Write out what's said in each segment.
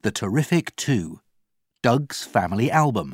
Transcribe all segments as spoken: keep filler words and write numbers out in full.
The Terrific Two, Doug's Family Album.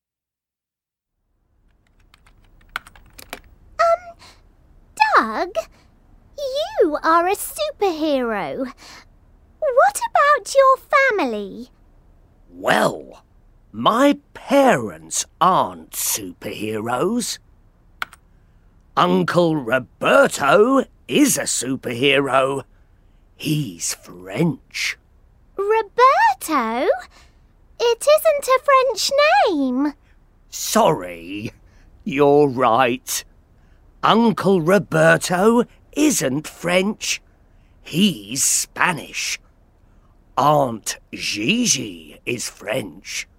Um, Doug, you are a superhero. What about your family? Well, my parents aren't superheroes. Uncle Roberto is a superhero. He's French. Roberto? It isn't a French name. Sorry, you're right. Uncle Roberto isn't French. He's Spanish. Aunt Gigi is French.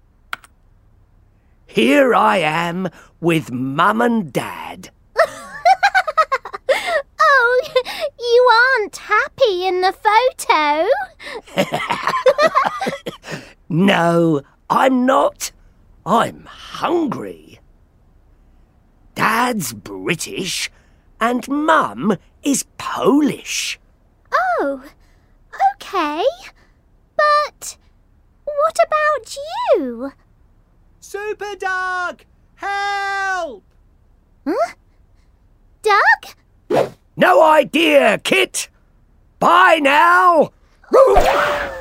Here I am with Mum and Dad. Oh, you aren't happy in the photo. No, I'm not. I'm hungry. Dad's British and Mum is Polish. Oh, OK. But what about you? Super Doug! Help! Huh? Doug? No idea, Kit. Bye now.